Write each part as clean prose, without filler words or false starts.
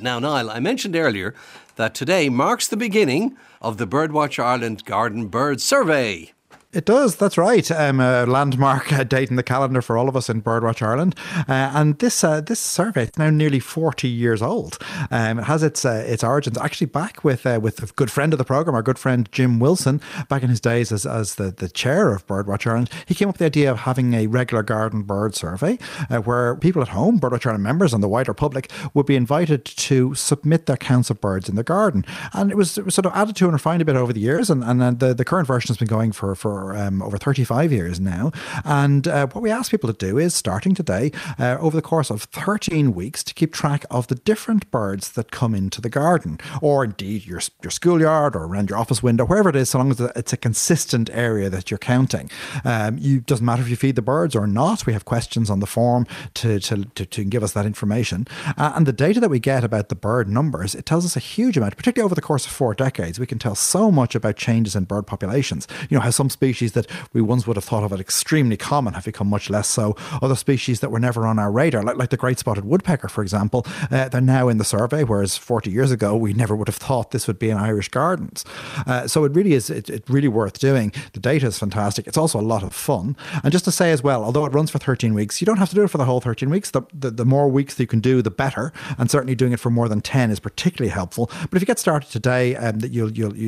Now, Niall, I mentioned earlier that today marks the beginning of the Birdwatch Ireland Garden Bird Survey. It does, that's right. A landmark date in the calendar for all of us in Birdwatch Ireland. And this survey is now nearly 40 years old. It has its origins actually back with a good friend of the programme, our good friend Jim Wilson, back in his days as the chair of Birdwatch Ireland. He came up with the idea of having a regular garden bird survey where people at home, Birdwatch Ireland members and the wider public, would be invited to submit their counts of birds in the garden. And it was sort of added to and refined a bit over the years. And the current version has been going for over 35 years now. And what we ask people to do is, starting today, over the course of 13 weeks, to keep track of the different birds that come into the garden, or indeed your schoolyard or around your office window, wherever it is, so long as it's a consistent area that you're counting. Doesn't matter if you feed the birds or not. We have questions on the form to give us that information. And the data that we get about the bird numbers, it tells us a huge amount, particularly over the course of 4 decades. We can tell so much about changes in bird populations. You know, how some species that we once would have thought of as extremely common have become much less so. Other species that were never on our radar, like the great spotted woodpecker, for example, they're now in the survey, whereas 40 years ago, we never would have thought this would be in Irish gardens. So it really is, it's really worth doing. The data is fantastic. It's also a lot of fun. And just to say as well, although it runs for 13 weeks, you don't have to do it for the whole 13 weeks. The more weeks that you can do, the better. And certainly doing it for more than 10 is particularly helpful. But if you get started today, you'll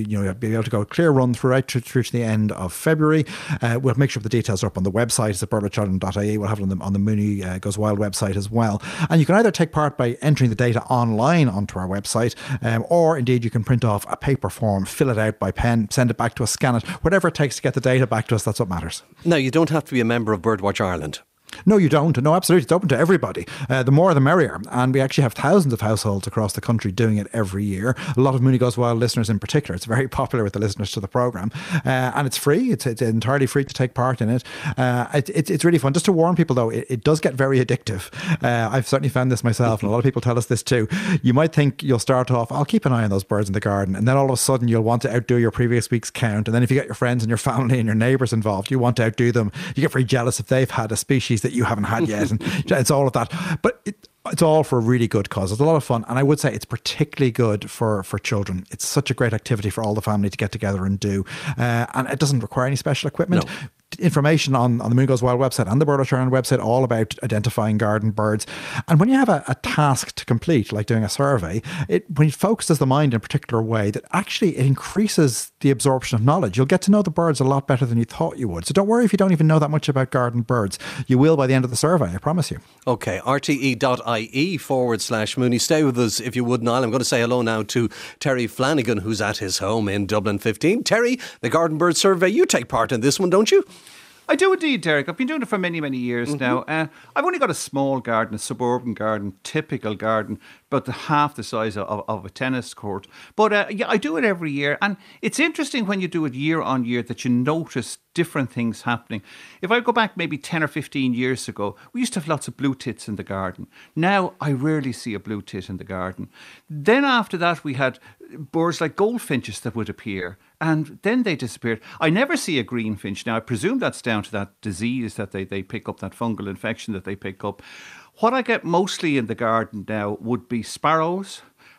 be able to go a clear run through to the end of February. We'll make sure the details are up on the website. It's at birdwatchireland.ie. We'll have it on the Mooney Goes Wild website as well. And you can either take part by entering the data online onto our website, or indeed you can print off a paper form, fill it out by pen, send it back to us, scan it, whatever it takes to get the data back to us. That's what matters. Now, you don't have to be a member of Birdwatch Ireland. No, you don't. No, absolutely. It's open to everybody. The more, the merrier. And we actually have thousands of households across the country doing it every year. A lot of Mooney Goes Wild listeners in particular. It's very popular with the listeners to the programme. And it's free. It's entirely free to take part in it. It's really fun. Just to warn people, though, it does get very addictive. I've certainly found this myself, and a lot of people tell us this too. You might think you'll start off, I'll keep an eye on those birds in the garden. And then all of a sudden you'll want to outdo your previous week's count. And then if you get your friends and your family and your neighbours involved, you want to outdo them. You get very jealous if they've had a species that you haven't had yet. And it's all of that. But it's all for a really good cause. It's a lot of fun. And I would say it's particularly good for children. It's such a great activity for all the family to get together and do. And it doesn't require any special equipment. No. Information on the Mooney Goes Wild website and the Birdwatch Ireland website all about identifying garden birds. And when you have a task to complete, like doing a survey, when it focuses the mind in a particular way, that actually it increases the absorption of knowledge. You'll get to know the birds a lot better than you thought you would. So don't worry if you don't even know that much about garden birds. You will by the end of the survey, I promise you. Okay, rte.ie/Mooney. Stay with us if you would, Niall. I'm going to say hello now to Terry Flanagan, who's at his home in Dublin 15. Terry, the Garden Bird Survey, you take part in this one, don't you? I do indeed, Derek. I've been doing it for many, many years now. I've only got a small garden, a suburban garden, typical garden, about half the size of a tennis court. But yeah, I do it every year. And it's interesting when you do it year on year that you notice different things happening. If I go back maybe 10 or 15 years ago, we used to have lots of blue tits in the garden. Now I rarely see a blue tit in the garden. Then after that, we had birds like goldfinches that would appear, and then they disappeared. I never see a greenfinch. Now, I presume that's down to that disease that they pick up, that fungal infection that they pick up. What I get mostly in the garden now would be sparrows,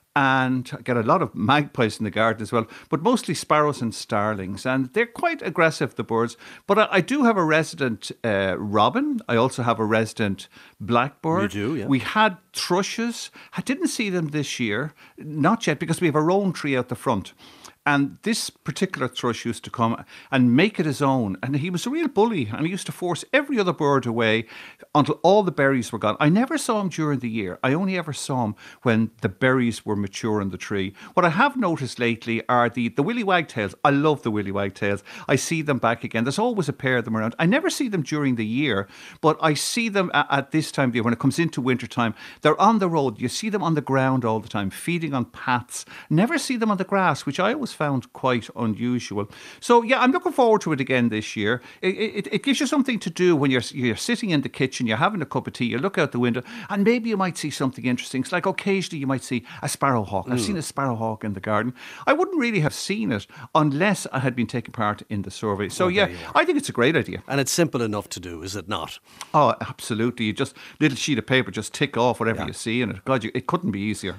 and I get a lot of magpies in the garden as well, but mostly sparrows and starlings, and they're quite aggressive, the birds. But I do have a resident robin. I also have a resident blackbird. You do, yeah. We had thrushes. I didn't see them this year, not yet, because we have a rowan tree out the front. And this particular thrush used to come and make it his own. And he was a real bully. And he used to force every other bird away until all the berries were gone. I never saw him during the year. I only ever saw him when the berries were mature in the tree. What I have noticed lately are the willy wagtails. I love the willy wagtails. I see them back again. There's always a pair of them around. I never see them during the year, but I see them at this time of the year when it comes into winter time. They're on the road. You see them on the ground all the time, feeding on paths. Never see them on the grass, which I always found quite unusual. So yeah, I'm looking forward to it again this year. It gives you something to do when you're sitting in the kitchen, you're having a cup of tea, you look out the window, and maybe you might see something interesting. It's like occasionally you might see a sparrowhawk. I've seen a sparrowhawk in the garden. I wouldn't really have seen it unless I had been taking part in the survey. So yeah, I think it's a great idea. And it's simple enough to do, is it not? Oh, absolutely. You just, little sheet of paper, just tick off whatever you see in it. God, it couldn't be easier.